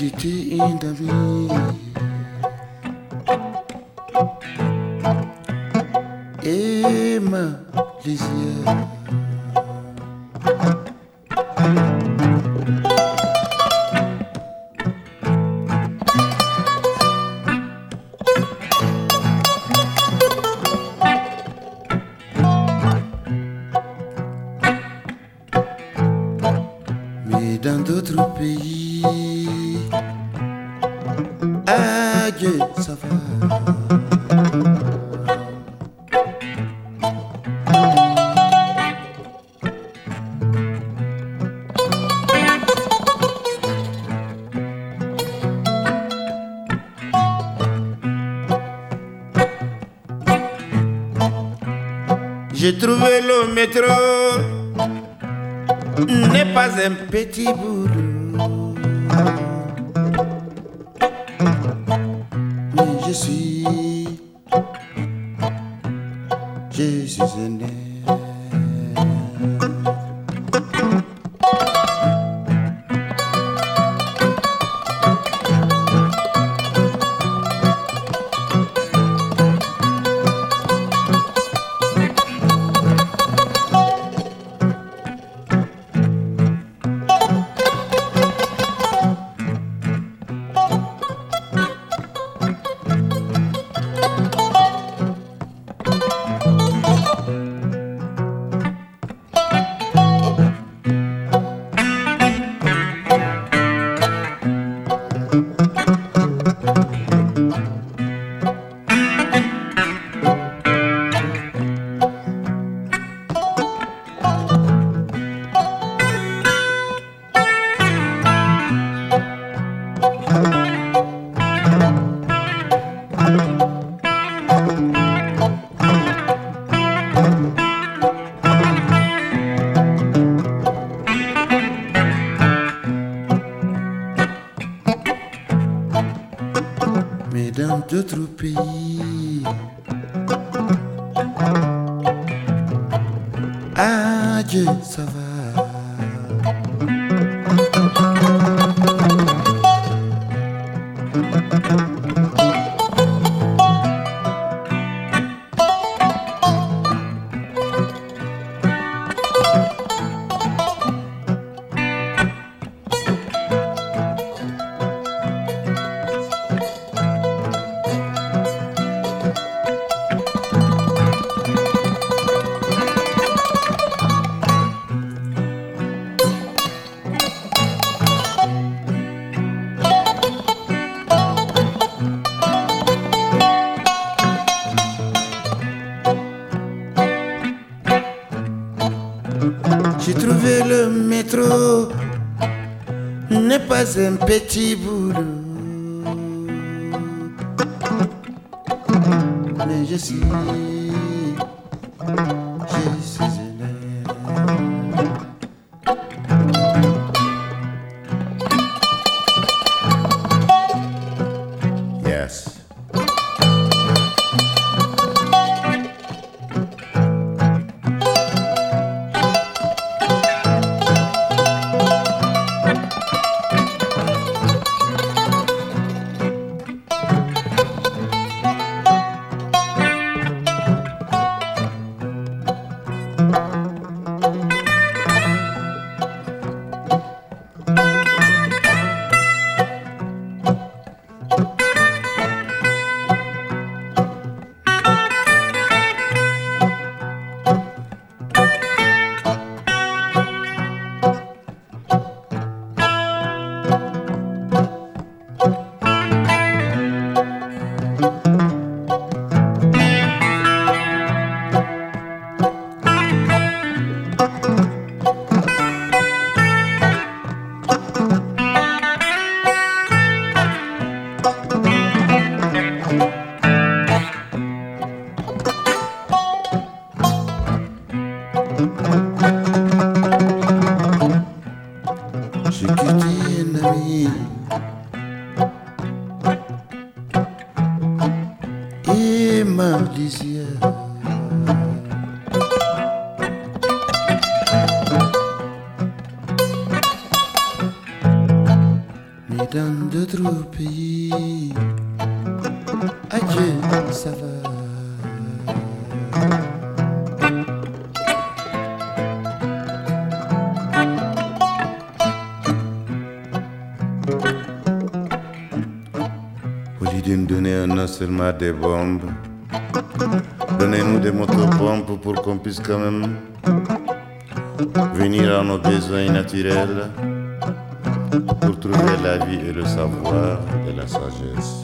quitté une amie et ma lisière. Mais dans d'autres pays, adieu, ça va. J'ai trouvé le métro, n'est pas un petit boulot, mais je suis un nerf. Mais dans d'autres pays, adieu, ça va. J'ai trouvé le métro, n'est pas un petit boulot, mais je suis un nerf. Yes. J'ai quitté un ami et ma lisière. Mais dans d'autres pays. Adieu, ça va. Au lieu de nous donner non seulement des bombes, donnez-nous des motopompes pour qu'on puisse quand même venir à nos besoins naturels pour trouver la vie et le savoir et la sagesse.